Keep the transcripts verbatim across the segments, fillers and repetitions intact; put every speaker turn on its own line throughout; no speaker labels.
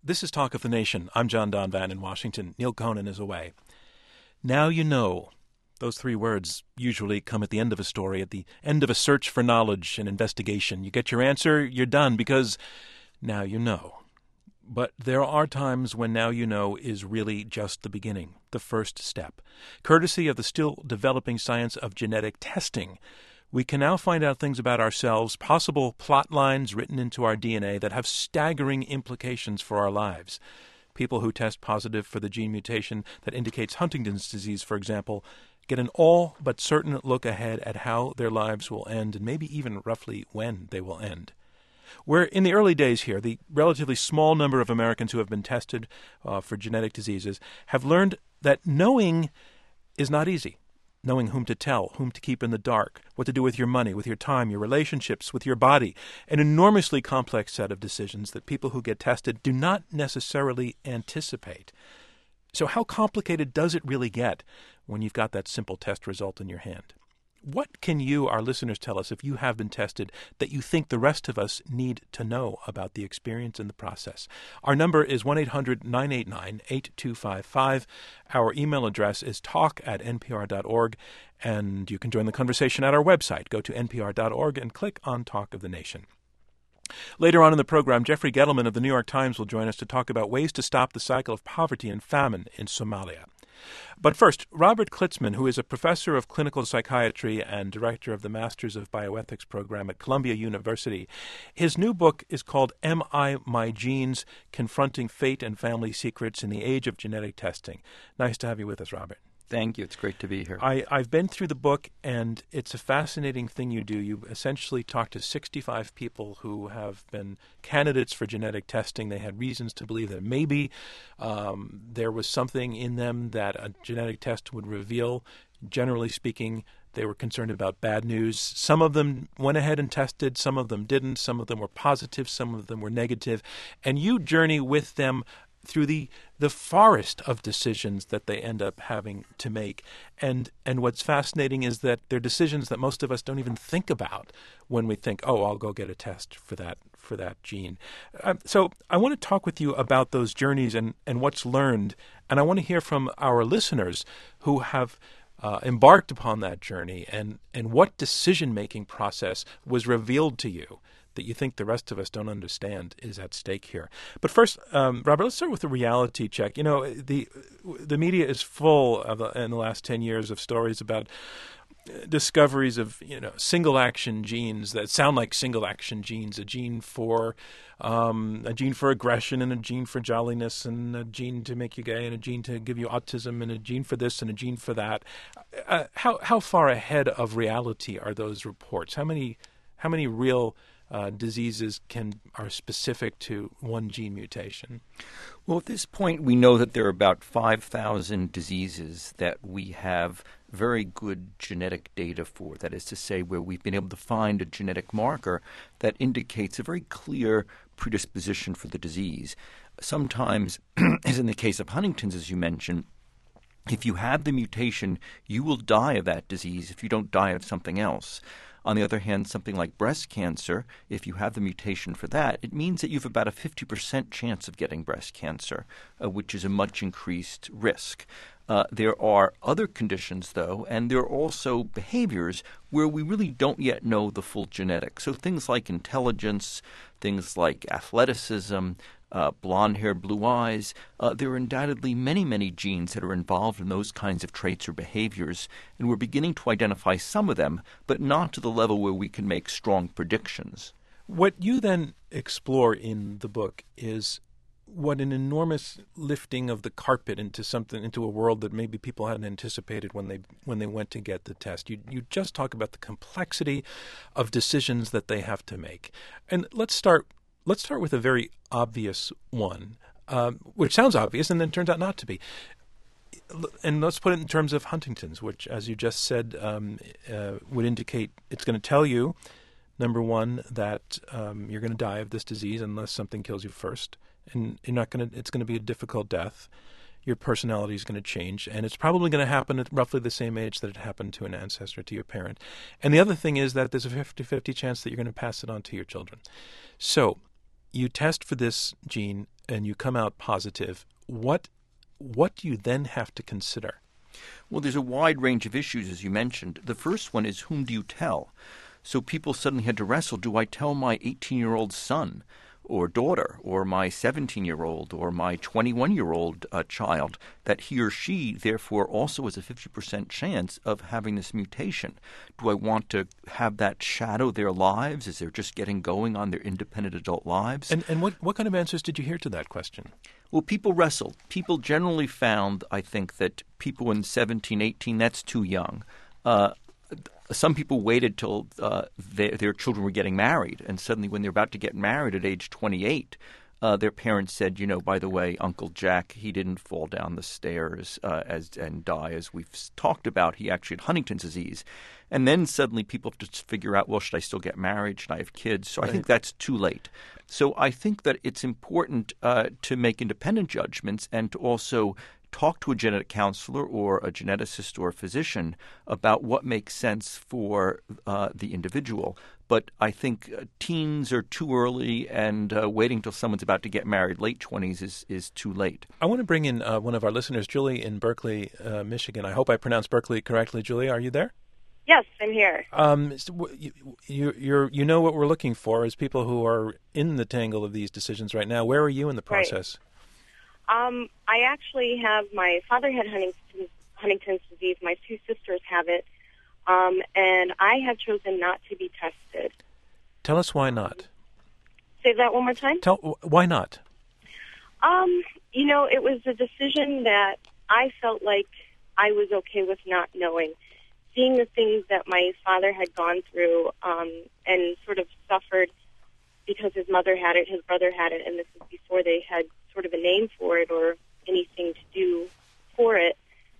This is Talk of the Nation. I'm John Donvan in Washington. Neil Conan is away. Now you know. Those three words usually come at the end of a story, at the end of a search for knowledge and investigation. You get your answer, you're done, because now you know. But there are times when now you know is really just the beginning, the first step. Courtesy of the still developing science of genetic testing, we can now find out things about ourselves, possible plot lines written into our D N A that have staggering implications for our lives. People who test positive for the gene mutation that indicates Huntington's disease, for example, get an all but certain look ahead at how their lives will end and maybe even roughly when they will end. We're in the early days here. The relatively small number of Americans who have been tested uh, for genetic diseases have learned that knowing is not easy. Knowing whom to tell, whom to keep in the dark, what to do with your money, with your time, your relationships, with your body. An enormously complex set of decisions that people who get tested do not necessarily anticipate. So how complicated does it really get when you've got that simple test result in your hand? What can you, our listeners, tell us if you have been tested that you think the rest of us need to know about the experience and the process? Our number is one eight hundred nine eight nine eight two five five. Our email address is talk at n p r dot org, and you can join the conversation at our website. Go to n p r dot org and click on Talk of the Nation. Later on in the program, Jeffrey Gettleman of the New York Times will join us to talk about ways to stop the cycle of poverty and famine in Somalia. But first, Robert Klitzman, who is a professor of clinical psychiatry and director of the Masters of Bioethics program at Columbia University, his new book is called Am I My Genes? Confronting Fate and Family Secrets in the Age of Genetic Testing. Nice to have you with us, Robert.
Thank you. It's great to be here.
I, I've been through the book, and it's a fascinating thing you do. You essentially talk to sixty-five people who have been candidates for genetic testing. They had reasons to believe that maybe um, there was something in them that a genetic test would reveal. Generally speaking, they were concerned about bad news. Some of them went ahead and tested. Some of them didn't. Some of them were positive. Some of them were negative. And you journey with them through the the forest of decisions that they end up having to make. And and what's fascinating is that they're decisions that most of us don't even think about when we think, oh, I'll go get a test for that for that gene. Uh, so I want to talk with you about those journeys and, and what's learned. And I want to hear from our listeners who have uh, embarked upon that journey and, and what decision-making process was revealed to you that you think the rest of us don't understand is at stake here. But first, um, Robert, let's start with the reality check. You know, the the media is full of, uh, in the last ten years of stories about discoveries of, you know, single-action genes that sound like single-action genes, a gene for um, a gene for aggression and a gene for jolliness and a gene to make you gay and a gene to give you autism and a gene for this and a gene for that. Uh, how how far ahead of reality are those reports? How many how many real Uh, diseases can are specific to one gene mutation?
Well, at this point, we know that there are about five thousand diseases that we have very good genetic data for. That is to say, where we've been able to find a genetic marker that indicates a very clear predisposition for the disease. Sometimes, as in the case of Huntington's, as you mentioned, if you have the mutation, you will die of that disease if you don't die of something else. On the other hand, something like breast cancer, if you have the mutation for that, it means that you have about a fifty percent chance of getting breast cancer, uh, which is a much increased risk. Uh, there are other conditions, though, and there are also behaviors where we really don't yet know the full genetics. So things like intelligence, things like athleticism, uh, blonde hair, blue eyes, uh, there are undoubtedly many, many genes that are involved in those kinds of traits or behaviors, and we're beginning to identify some of them, but not to the level where we can make strong predictions.
What you then explore in the book is what an enormous lifting of the carpet into something, into a world that maybe people hadn't anticipated when they when they went to get the test. You you just talk about the complexity of decisions that they have to make, and let's start let's start with a very obvious one, um, which sounds obvious and then turns out not to be. And let's put it in terms of Huntington's, which, as you just said, um, uh, would indicate it's going to tell you, number one, that um, you're going to die of this disease unless something kills you first, and you're not going to. It's going to be a difficult death. Your personality is going to change, and it's probably going to happen at roughly the same age that it happened to an ancestor, to your parent. And the other thing is that there's a fifty-fifty chance that you're going to pass it on to your children. So you test for this gene and you come out positive. What what do you then have to consider?
Well, there's a wide range of issues, as you mentioned. The first one is, whom do you tell? So people suddenly had to wrestle, do I tell my eighteen-year-old son or daughter or my seventeen-year-old or my twenty-one-year-old uh, child that he or she, therefore, also has a fifty percent chance of having this mutation? Do I want to have that shadow their lives as they're just getting going on their independent adult lives?
And, and what, what kind of answers did you hear to that question?
Well, people wrestled. People generally found, I think, that people in seventeen, eighteen, that's too young. Uh, Some people waited till uh, their, their children were getting married, and suddenly when they're about to get married at age twenty-eight, uh, their parents said, you know, by the way, Uncle Jack, he didn't fall down the stairs uh, as and die, as we've talked about. He actually had Huntington's disease. And then suddenly people have to figure out, well, should I still get married? Should I have kids? So right. I think that's too late. So I think that it's important uh, to make independent judgments and to also talk to a genetic counselor or a geneticist or a physician about what makes sense for uh, the individual. But I think uh, teens are too early, and uh, waiting until someone's about to get married, late twenties, is, is too late.
I want to bring in uh, one of our listeners, Julie in Berkeley, uh, Michigan. I hope I pronounced Berkeley correctly. Julie, are you there?
Yes, I'm here.
Um, so you, you, you're, you know what we're looking for as people who are in the tangle of these decisions right now. Where are you in the process?
Right. Um, I actually have, my father had Huntington's, Huntington's disease. My two sisters have it. Um, and I have chosen not to be tested.
Tell us why not.
Say that one more time?
Tell why not?
Um, you know, it was a decision that I felt like I was okay with not knowing. Seeing the things that my father had gone through um, and sort of suffered because his mother had it, his brother had it, and this was before they had sort of a name for it or anything to do for it,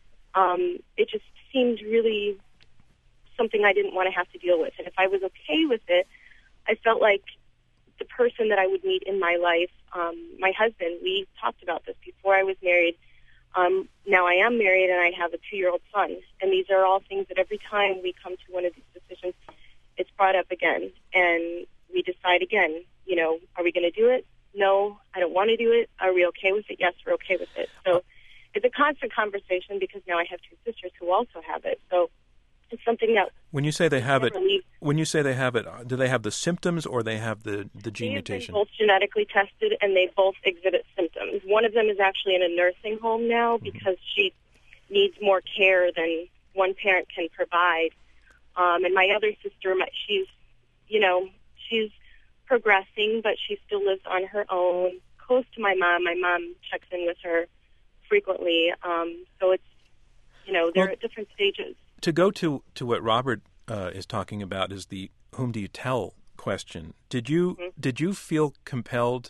um, it just seemed really something I didn't want to have to deal with. And if I was okay with it, I felt like the person that I would meet in my life, um, my husband, we talked about this before I was married. Um, now I am married and I have a two-year-old son. And these are all things that every time we come to one of these decisions, it's brought up again. And we decide again, you know, are we going to do it? No, I don't want to do it. Are we okay with it? Yes, we're okay with it. So it's a constant conversation because now I have two sisters who also have it. So it's something that
when you say they have it,
leave.
when you say they have it, do they have the symptoms or they have the, the gene
They've
mutation?
Been both genetically tested and they both exhibit symptoms. One of them is actually in a nursing home now because mm-hmm. she needs more care than one parent can provide. Um, and my other sister, my, she's, you know, she's progressing, but she still lives on her own, close to my mom. My mom checks in with her frequently. Um, so it's, you know, they're well, at different stages.
To go to, to what Robert uh, is talking about is the whom do you tell question. Did you mm-hmm. did you feel compelled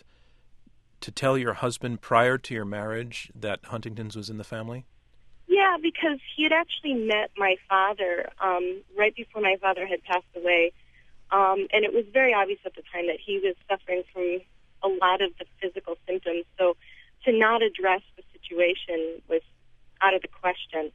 to tell your husband prior to your marriage that Huntington's was in the family?
Yeah, because he had actually met my father um, right before my father had passed away. Um, and it was very obvious at the time that he was suffering from a lot of the physical symptoms. So to not address the situation was out of the question.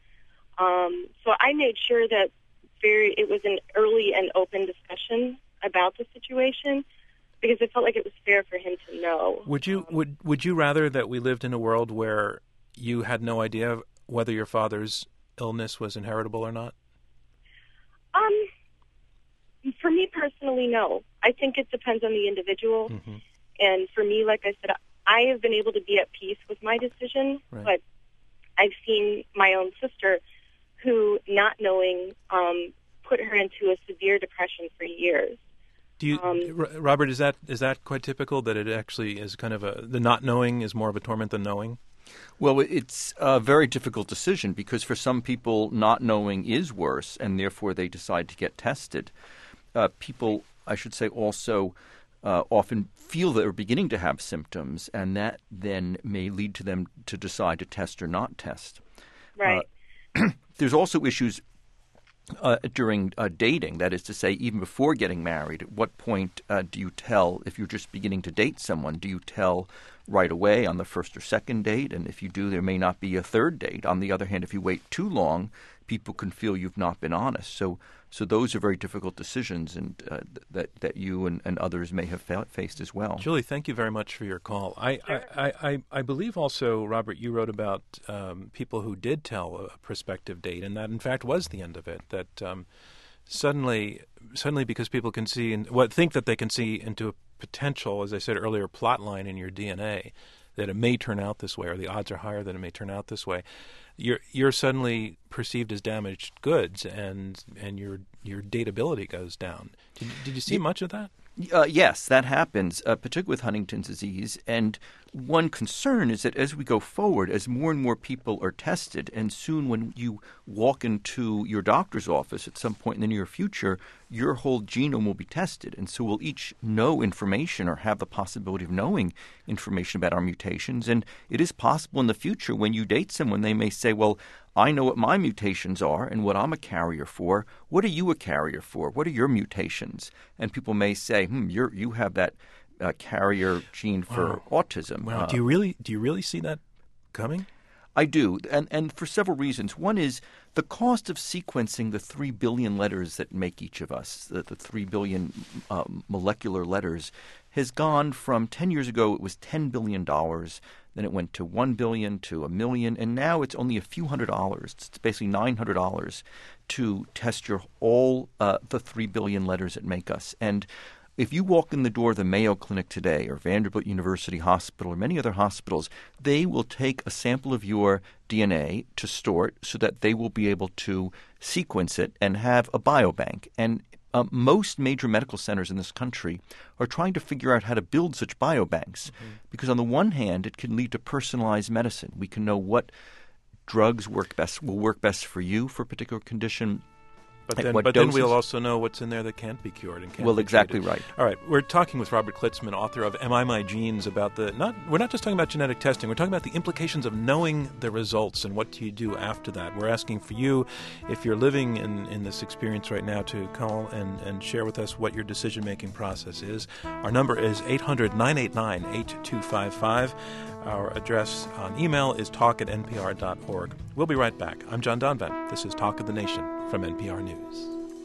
Um, so I made sure that very it was an early and open discussion about the situation because I felt like it was fair for him to know.
Would you um, would would you rather that we lived in a world where you had no idea whether your father's illness was inheritable or not?
Um, for me personally, no. I think it depends on the individual. Mm-hmm. And for me, like I said, I have been able to be at peace with my decision, right. But I've seen my own sister who, not knowing, um, put her into a severe depression for years.
Do you, um, Robert? Is that is that quite typical? That it actually is kind of a the not knowing is more of a torment than knowing.
Well, it's a very difficult decision because for some people, not knowing is worse, and therefore they decide to get tested. Uh, people, I should say, also uh, often feel they're beginning to have symptoms, and that then may lead to them to decide to test or not test.
Right.
Uh, there's also issues uh, during uh, dating. That is to say, even before getting married, at what point uh, do you tell, if you're just beginning to date someone, do you tell right away on the first or second date? And if you do, there may not be a third date. On the other hand, if you wait too long, people can feel you've not been honest. So so those are very difficult decisions, and uh, that that you and, and others may have fa- faced as well.
Julie, thank you very much for your call. I
Sure.
I, I, I believe also, Robert, you wrote about um, people who did tell a prospective date, and that in fact was the end of it. That um, suddenly, suddenly, because people can see and what think that they can see into a potential, as I said earlier, plot line in your D N A, that it may turn out this way, or the odds are higher that it may turn out this way. You're you're suddenly perceived as damaged goods, and and your your dateability goes down. Did, did you see
Yeah.
much of that?
Uh, yes, that happens, uh, particularly with Huntington's disease. And one concern is that as we go forward, as more and more people are tested, and soon when you walk into your doctor's office at some point in the near future, your whole genome will be tested. And so we'll each know information or have the possibility of knowing information about our mutations. And it is possible in the future when you date someone, they may say, well, I know what my mutations are and what I'm a carrier for. What are you a carrier for? What are your mutations? And people may say, hmm, you're, you have that uh, carrier gene for
Wow.
autism.
Wow.
Uh,
do you really do you really see that coming?
I do, and, and for several reasons. One is the cost of sequencing the three billion letters that make each of us, the, the three billion uh, molecular letters, has gone from ten years ago, it was ten billion dollars. Then it went to one billion dollars, to a million, and now it's only a few hundred dollars. It's basically nine hundred dollars to test your all uh, the three billion letters that make us. And if you walk in the door of the Mayo Clinic today or Vanderbilt University Hospital or many other hospitals, they will take a sample of your D N A to store it so that they will be able to sequence it and have a biobank. And uh, most major medical centers in this country are trying to figure out how to build such biobanks mm-hmm. because on the one hand, it can lead to personalized medicine. We can know what drugs work best will work best for you for a particular condition.
But then,
what
but then
doses?
we'll also know what's in there that can't be cured and can't
Well,
be
exactly
treated.
right.
All right, we're talking with Robert Klitzman, author of Am I My Genes, about the not. We're not just talking about genetic testing. We're talking about the implications of knowing the results and what do you do after that. We're asking for you, if you're living in, in this experience right now, to call and, and share with us what your decision-making process is. Our number is eight hundred, nine eight nine, eight two five five. Our address on email is talk at n p r dot org. We'll be right back. I'm John Donvan. This is Talk of the Nation from N P R News.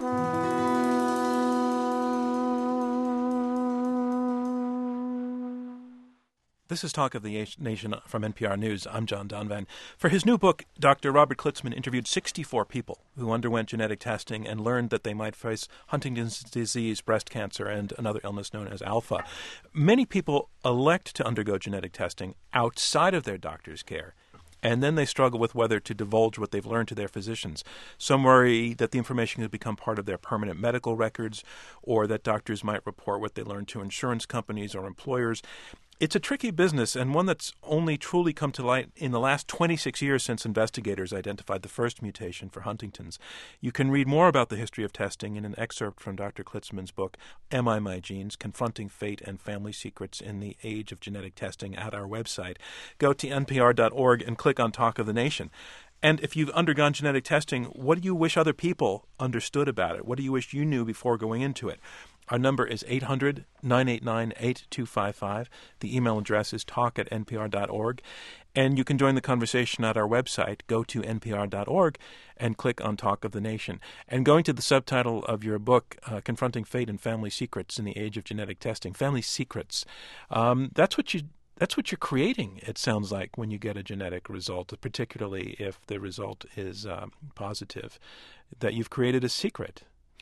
This is Talk of the Nation from N P R News. I'm John Donvan. For his new book, Doctor Robert Klitzman interviewed sixty-four people who underwent genetic testing and learned that they might face Huntington's disease, breast cancer, and another illness known as alpha. Many people elect to undergo genetic testing outside of their doctor's care, and then they struggle with whether to divulge what they've learned to their physicians. Some worry that the information has become part of their permanent medical records, or that doctors might report what they learned to insurance companies or employers. It's a tricky business, and one that's only truly come to light in the last twenty-six years since investigators identified the first mutation for Huntington's. You can read more about the history of testing in an excerpt from Doctor Klitzman's book, Am I My Genes? Confronting Fate and Family Secrets in the Age of Genetic Testing, at our website. Go to n p r dot org and click on Talk of the Nation. And if you've undergone genetic testing, what do you wish other people understood about it? What do you wish you knew before going into it? Our number is eight hundred, nine eight nine, eight two five five. The email address is talk at n p r dot org. And you can join the conversation at our website. Go to n p r dot org and click on Talk of the Nation. And going to the subtitle of your book, uh, Confronting Fate and Family Secrets in the Age of Genetic Testing, Family Secrets, um, that's what you... That's what you're creating, it sounds like, when you get a genetic result, particularly if the result is um, positive, that you've created a secret.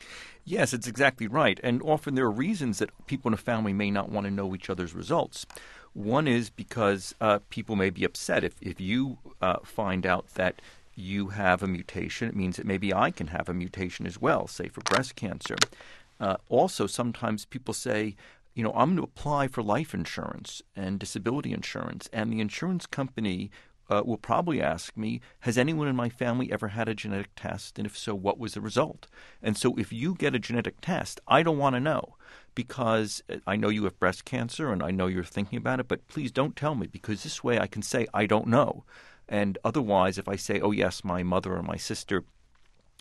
Yes, it's exactly right. And often there are reasons that people in a family may not want to know each other's results. One is because uh, people may be upset. If, if you uh, find out that you have a mutation, it means that maybe I can have a mutation as well, say for breast cancer. Uh, also, sometimes people say, you know, I'm going to apply for life insurance and disability insurance, and the insurance company uh, will probably ask me, has anyone in my family ever had a genetic test? And if so, what was the result? And so if you get a genetic test, I don't want to know, because I know you have breast cancer and I know you're thinking about it, but please don't tell me, because this way I can say I don't know. And otherwise, if I say, oh, yes, my mother or my sister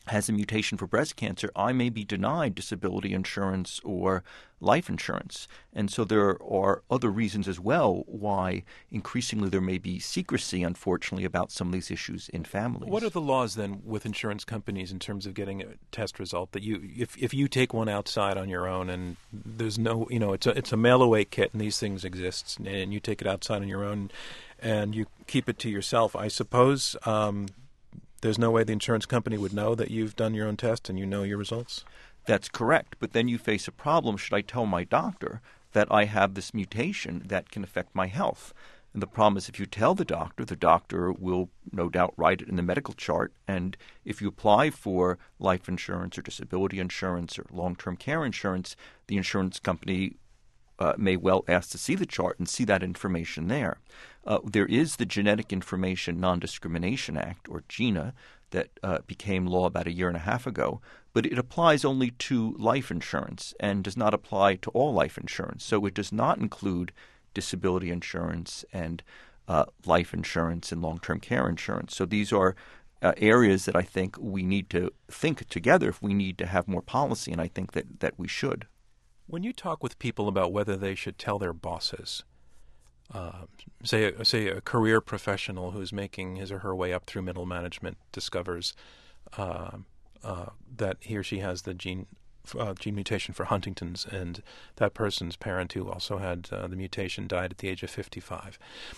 has a mutation for breast cancer, I may be denied disability insurance or life insurance. And so there are other reasons as well why increasingly there may be secrecy, unfortunately, about some of these issues in families.
What are the laws then with insurance companies in terms of getting a test result that you, if if you take one outside on your own and there's no, you know, it's a it's a mail away kit and these things exist and you take it outside on your own and you keep it to yourself, I suppose. Um, There's no way the insurance company would know that you've done your own test and you know your results?
That's correct. But then you face a problem. Should I tell my doctor that I have this mutation that can affect my health? And the problem is if you tell the doctor, the doctor will no doubt write it in the medical chart. And if you apply for life insurance or disability insurance or long-term care insurance, the insurance company uh, may well ask to see the chart and see that information there. Uh, there is the Genetic Information Non-Discrimination Act, or GINA, that uh, became law about a year and a half ago, but it applies only to life insurance and does not apply to all life insurance. So it does not include disability insurance and uh, life insurance and long-term care insurance. So these are uh, areas that I think we need to think together if we need to have more policy, and I think that, that we should.
When you talk with people about whether they should tell their bosses, Uh, say, a, say a career professional who's making his or her way up through middle management discovers uh, uh, that he or she has the gene uh, gene mutation for Huntington's, and that person's parent, who also had uh, the mutation, died at the age of fifty-five.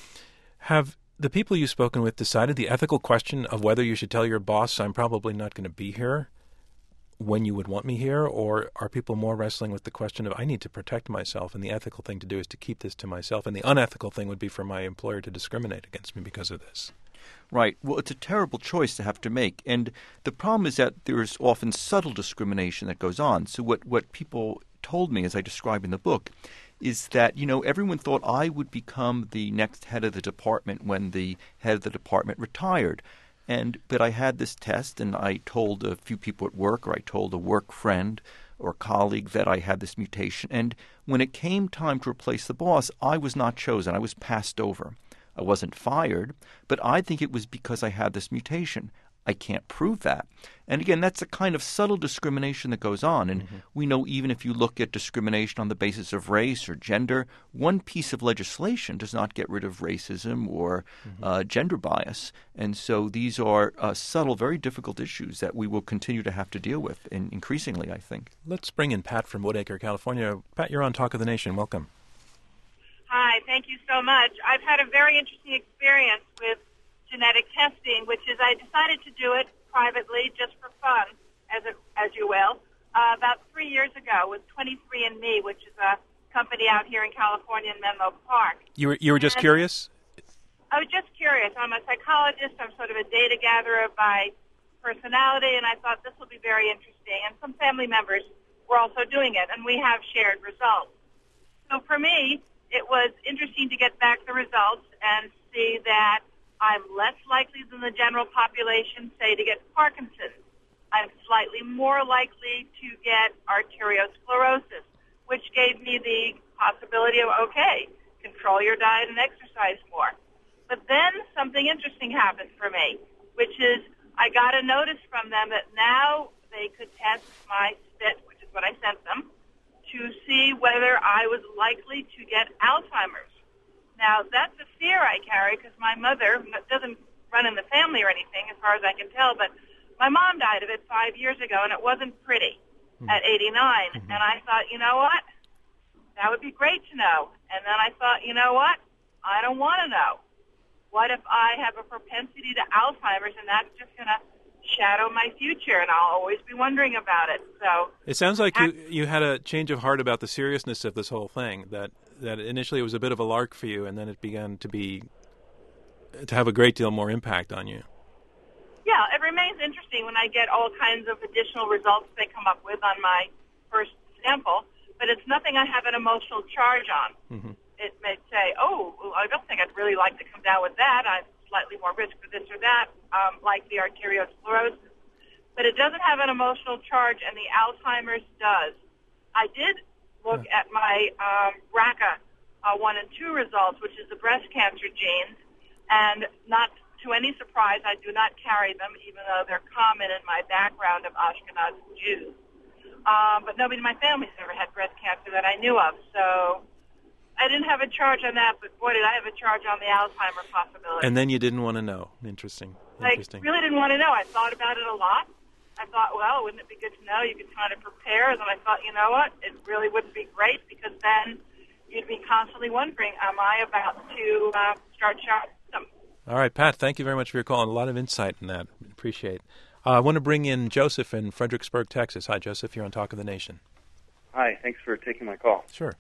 Have the people you've spoken with decided the ethical question of whether you should tell your boss, I'm probably not going to be here when you would want me here, or are people more wrestling with the question of I need to protect myself and the ethical thing to do is to keep this to myself, and the unethical thing would be for my employer to discriminate against me because of this?
Right. Well, it's a terrible choice to have to make. And the problem is that there's often subtle discrimination that goes on. So what, what people told me, as I describe in the book, is that, you know, everyone thought I would become the next head of the department when the head of the department retired. And but I had this test, and I told a few people at work, or I told a work friend or colleague that I had this mutation. And when it came time to replace the boss, I was not chosen. I was passed over. I wasn't fired, but I think it was because I had this mutation. I can't prove that. And again, that's a kind of subtle discrimination that goes on. And mm-hmm. we know even if you look at discrimination on the basis of race or gender, one piece of legislation does not get rid of racism or mm-hmm. uh, gender bias. And so these are uh, subtle, very difficult issues that we will continue to have to deal with, in, increasingly, I think.
Let's bring in Pat from Woodacre, California. Pat, you're on Talk of the Nation. Welcome.
Hi, thank you so much. I've had a very interesting experience with genetic testing, which is I decided to do it privately just for fun, as it, as you will, uh, about three years ago with twenty-three and me, which is a company out here in California in Menlo Park.
You were you were just
and
curious?
I was just curious. I'm a psychologist. I'm sort of a data gatherer by personality, and I thought this will be very interesting. And some family members were also doing it, and we have shared results. So for me, it was interesting to get back the results and see that I'm less likely than the general population, say, to get Parkinson's. I'm slightly more likely to get arteriosclerosis, which gave me the possibility of, okay, control your diet and exercise more. But then something interesting happened for me, which is I got a notice from them that now they could test my spit, which is what I sent them, to see whether I was likely to get Alzheimer's. Now, that's a fear I carry because my mother doesn't run in the family or anything, as far as I can tell, but my mom died of it five years ago, and it wasn't pretty mm-hmm. at eighty-nine. Mm-hmm. And I thought, you know what? That would be great to know. And then I thought, you know what? I don't want to know. What if I have a propensity to Alzheimer's, and that's just going to shadow my future, and I'll always be wondering about it. So
it sounds like you, you had a change of heart about the seriousness of this whole thing, that that initially it was a bit of a lark for you, and then it began to be to have a great deal more impact on you.
Yeah, it remains interesting when I get all kinds of additional results they come up with on my first sample, but it's nothing I have an emotional charge on. Mm-hmm. It may say, oh, well, I don't think I'd really like to come down with that. I'm slightly more risk for this or that, um, like the arteriosclerosis. But it doesn't have an emotional charge, and the Alzheimer's does. I did look yeah. at my um, B R C A uh, one and two results, which is the breast cancer genes, and not to any surprise, I do not carry them, even though they're common in my background of Ashkenaz Jews. Um, but nobody in my family has ever had breast cancer that I knew of, so I didn't have a charge on that, but boy, did I have a charge on the Alzheimer possibility.
And then you didn't want to know. Interesting. Interesting.
I really didn't want to know. I thought about it a lot. I thought, well, wouldn't it be good to know? You could kind of prepare. And then I thought, you know what? It really wouldn't be great because then you'd be constantly wondering, am I about to uh, start shot them?
All right, Pat, thank you very much for your call and a lot of insight in that. Appreciate it. Uh, I want to bring in Joseph in Fredericksburg, Texas. Hi, Joseph. You're on Talk of the Nation.
Hi. Thanks for taking my call.
Sure.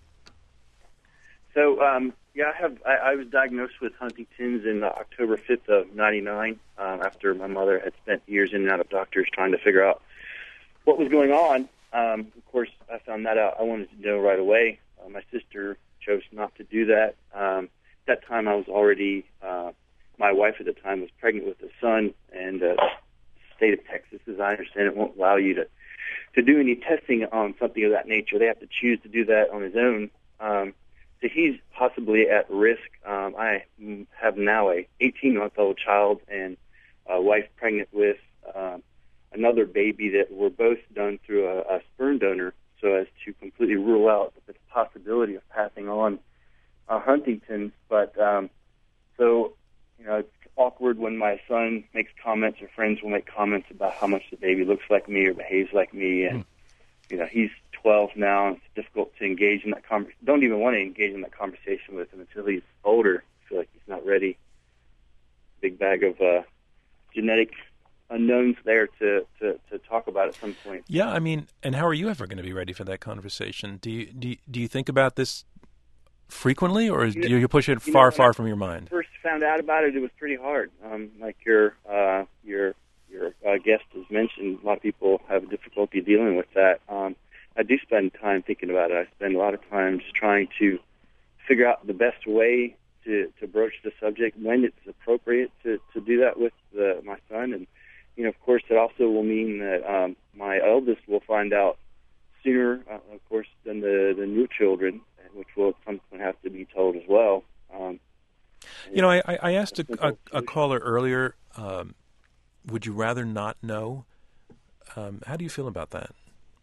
So, um, yeah, I have. I, I was diagnosed with Huntington's in uh, October fifth of ninety-nine um, after my mother had spent years in and out of doctors trying to figure out what was going on. Um, of course, I found that out. I wanted to know right away. Uh, my sister chose not to do that. Um, at that time, I was already, uh, my wife at the time was pregnant with a son, and uh, the state of Texas, as I understand it, won't allow you to, to do any testing on something of that nature. They have to choose to do that on his own. Um, So he's possibly at risk. Um, I have now a eighteen-month-old child and a wife pregnant with um, another baby that were both done through a, a sperm donor, so as to completely rule out the possibility of passing on uh, Huntington's. But um, so, you know, it's awkward when my son makes comments or friends will make comments about how much the baby looks like me or behaves like me, and mm. you know, he's twelve now, and it's difficult to engage in that conversation. Don't even want to engage in that conversation with him until he's older. I feel like he's not ready. Big bag of uh, genetic unknowns there to, to, to talk about at some point.
Yeah, I mean, and how are you ever going to be ready for that conversation? Do you do you, do you think about this frequently, or do you, you push it
you
far,
know,
far from your mind?
First found out about it, it was pretty hard. Um, like your uh, your your uh, guest has mentioned, a lot of people have difficulty dealing with that. Um, I do spend time thinking about it. I spend a lot of time just trying to figure out the best way to, to broach the subject, when it's appropriate to, to do that with the, my son. And, you know, of course, it also will mean that um, my eldest will find out sooner, uh, of course, than the, the new children, which will at some point have to be told as well. Um,
you know, I, I asked a, a, a caller earlier, um, would you rather not know? Um, how do you feel about that?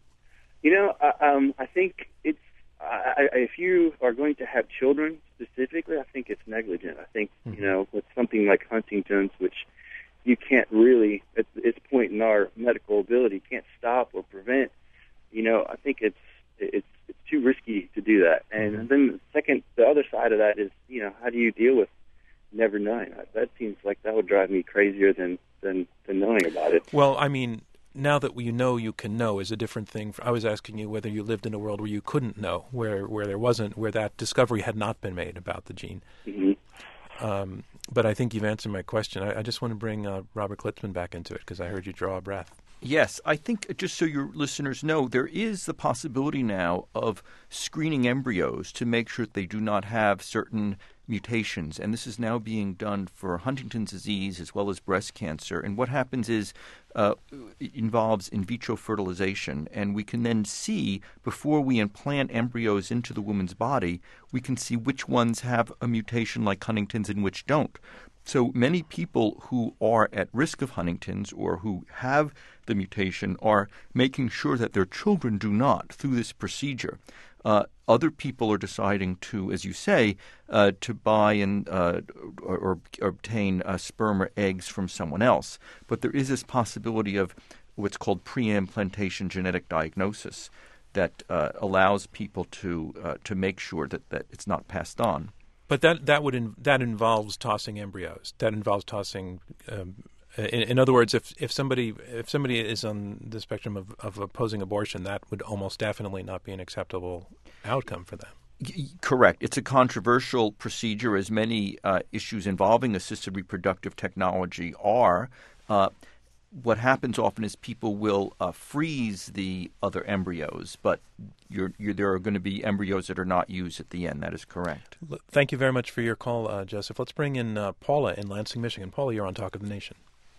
You know, uh, um, I think it's, I, I, if you are going to have children specifically, I think it's negligent. I think, mm-hmm. you know, with something like Huntington's, which you can't really, at its point in our medical ability, can't stop or prevent, you know, I think it's it's it's too risky to do that. And mm-hmm. then the second, the other side of that is, you know, how do you deal with never knowing? That seems like that would drive me crazier than, than, than knowing about it.
Well, I mean, now that you know you can know is a different thing. I was asking you whether you lived in a world where you couldn't know, where where there wasn't, where that discovery had not been made about the gene.
Mm-hmm.
Um, but I think you've answered my question. I, I just want to bring uh, Robert Klitzman back into it because I heard you draw a breath.
Yes, I think just so your listeners know, there is the possibility now of screening embryos to make sure that they do not have certain mutations. And this is now being done for Huntington's disease as well as breast cancer. And what happens is uh, it involves in vitro fertilization. And we can then see, before we implant embryos into the woman's body, we can see which ones have a mutation like Huntington's and which don't. So many people who are at risk of Huntington's or who have the mutation are making sure that their children do not through this procedure. Uh, other people are deciding to, as you say, uh, to buy and uh, or, or, or obtain uh, sperm or eggs from someone else. But there is this possibility of what's called pre-implantation genetic diagnosis that uh, allows people to uh, to make sure that, that it's not passed on.
But that that would in, that involves tossing embryos. That involves tossing. Um, in, in other words, if, if somebody if somebody is on the spectrum of, of opposing abortion, that would almost definitely not be an acceptable outcome for them.
Correct. It's a controversial procedure, as many uh, issues involving assisted reproductive technology are. Uh, what happens often is people will uh, freeze the other embryos, but you're, you're, there are going to be embryos that are not used at the end. That is correct.
Thank you very much for your call, uh, Joseph. Let's bring in uh, Paula in Lansing, Michigan. Paula, you're on Talk of the Nation.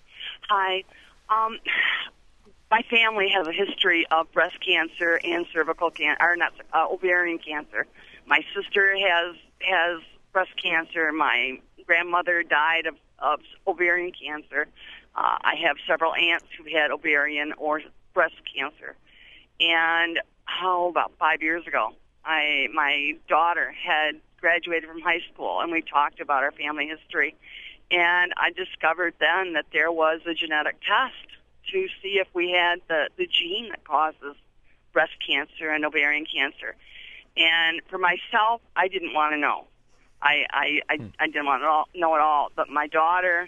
Hi. Um, my family has a history of breast cancer and cervical cancer, or not uh, ovarian cancer. My sister has has breast cancer. My grandmother died of of ovarian cancer. Uh, I have several aunts who had ovarian or breast cancer. And how about five years ago, I my daughter had graduated from high school, and we talked about our family history. And I discovered then that there was a genetic test to see if we had the, the gene that causes breast cancer and ovarian cancer. And for myself, I didn't want to know. I I, I, hmm. I didn't want to all, know at all. But my daughter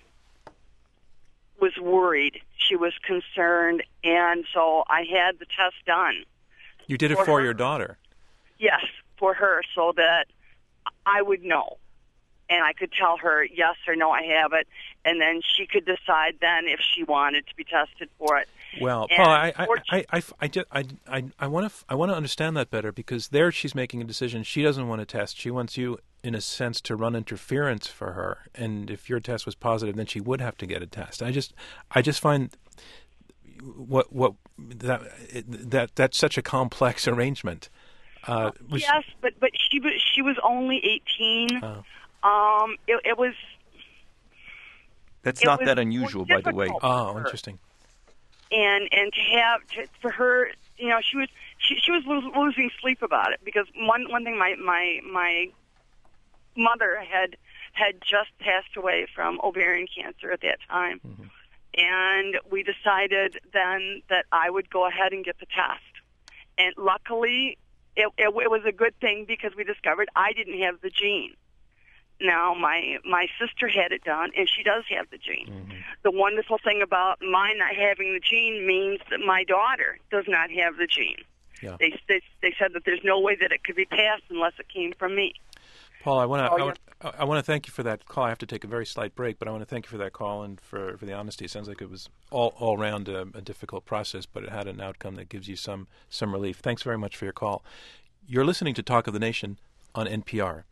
was worried. She was concerned. And so I had the test done.
You did it for, for your daughter?
Yes, for her, so that I would know. And I could tell her, yes or no, I have it. And then she could decide then if she wanted to be tested for it.
Well,
and
Paul, I, I, I, I, I, just, I, I, I want to, I want to understand that better, because there she's making a decision. She doesn't want to test. She wants you, in a sense, to run interference for her. And if your test was positive, then she would have to get a test. I just, I just find what, what that, that, that's such a complex arrangement. Uh, was,
yes, but but she was she was only eighteen.
Oh.
Um, it, it was.
That's
it
not
was
that unusual, by the way.
Oh, interesting.
And and to have to, for her, you know, she was she she was lo- losing sleep about it, because one one thing my my my mother had had just passed away from ovarian cancer at that time, mm-hmm. and we decided then that I would go ahead and get the test, and luckily. It, it, it was a good thing, because we discovered I didn't have the gene. Now, my my sister had it done, and she does have the gene. Mm-hmm. The wonderful thing about my not having the gene means that my daughter does not have the gene.
Yeah.
They, they they said that there's no way that it could be passed unless it came from me.
Paul, I want to
oh,
I,
yeah.
want, I want to thank you for that call. I have to take a very slight break, but I want to thank you for that call and for, for the honesty. It sounds like it was all all around a, a difficult process, but it had an outcome that gives you some some relief. Thanks very much for your call. You're listening to Talk of the Nation on N P R.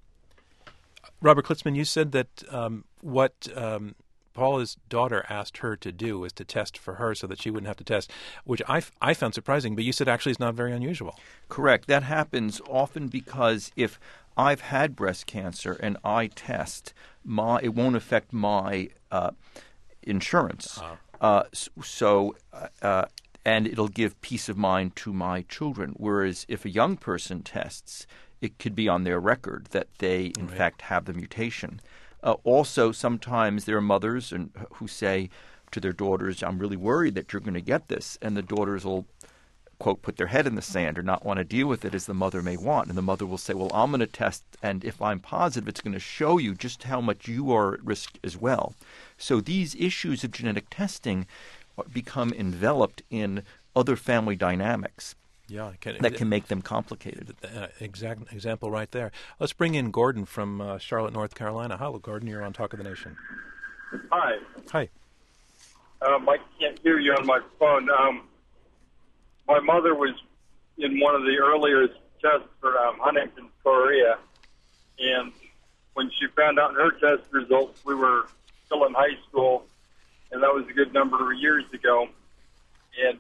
Robert Klitzman, you said that um, what um, Paula's daughter asked her to do was to test for her so that she wouldn't have to test, which I, f- I found surprising, but you said actually is not very unusual.
Correct. That happens often because if I've had breast cancer and I test, my it won't affect my uh, insurance. Uh-huh. Uh, so, uh, and it'll give peace of mind to my children. Whereas if a young person tests, it could be on their record that they, in right. fact, have the mutation. Uh, also, sometimes there are mothers and, who say to their daughters, I'm really worried that you're going to get this. And the daughters will, quote, put their head in the sand or not want to deal with it as the mother may want. And the mother will say, well, I'm going to test, and if I'm positive, it's going to show you just how much you are at risk as well. So these issues of genetic testing become enveloped in other family dynamics.
Yeah, can,
that can make them complicated.
Uh, exact example right there. Let's bring in Gordon from uh, Charlotte, North Carolina. Hello, Gordon. You're on Talk of the Nation.
Hi.
Hi.
Um, I can't hear you on my phone. Um, my mother was in one of the earlier tests for um, Huntington's chorea, and when she found out her test results, we were still in high school, and that was a good number of years ago. And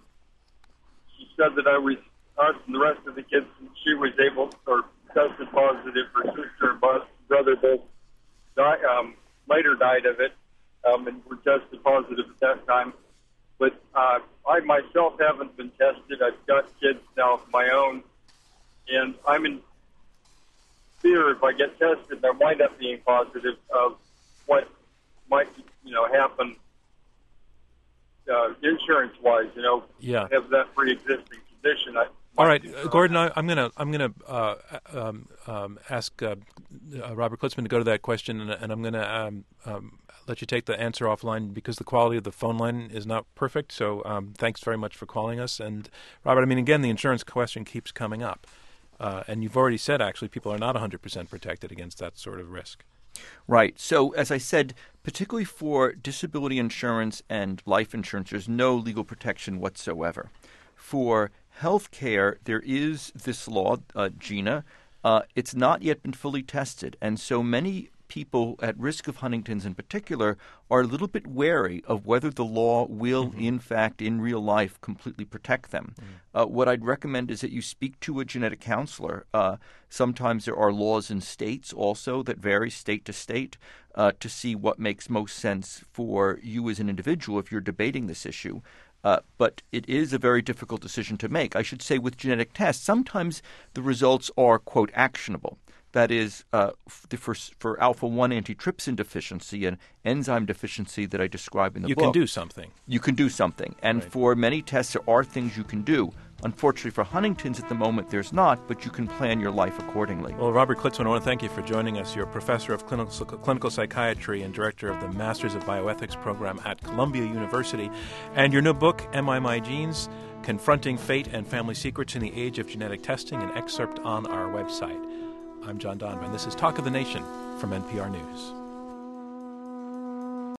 she said that I was, us and the rest of the kids, she was able, or tested positive. Her sister and brother both die, um, later died of it, um, and were tested positive at that time. But uh, I myself haven't been tested. I've got kids now of my own, and I'm in fear if I get tested and I wind up being positive of what might, you know, happen uh, insurance-wise. You know,
yeah.
have that pre-existing condition. I,
All right, uh, Gordon. I, I'm gonna I'm gonna uh, um, um, ask uh, uh, Robert Klitzman to go to that question, and, and I'm gonna um, um, let you take the answer offline because the quality of the phone line is not perfect. So um, thanks very much for calling us. And Robert, I mean, again, the insurance question keeps coming up, uh, and you've already said actually people are not one hundred percent protected against that sort of risk.
Right. So, as I said, particularly for disability insurance and life insurance, there's no legal protection whatsoever. For health care, there is this law, uh, GINA. Uh, it's not yet been fully tested, and so many people at risk of Huntington's in particular are a little bit wary of whether the law will, mm-hmm. in fact, in real life, completely protect them. Mm-hmm. Uh, what I'd recommend is that you speak to a genetic counselor. Uh, sometimes there are laws in states also that vary state to state uh, to see what makes most sense for you as an individual if you're debating this issue. Uh, but it is a very difficult decision to make. I should say with genetic tests, sometimes the results are, quote, actionable. That is, uh, for, for alpha one antitrypsin deficiency, an enzyme deficiency that I describe in the
you
book.
You can do something.
You can do something. And
right.
for many tests, there are things you can do. Unfortunately, for Huntington's at the moment, there's not, but you can plan your life accordingly.
Well, Robert Klitzman, I want to thank you for joining us. You're a professor of clinical, clinical psychiatry and director of the Masters of Bioethics program at Columbia University. And your new book, Am I My Genes? Confronting Fate and Family Secrets in the Age of Genetic Testing, an excerpt on our website. I'm John Donvan. This is Talk of the Nation from N P R News.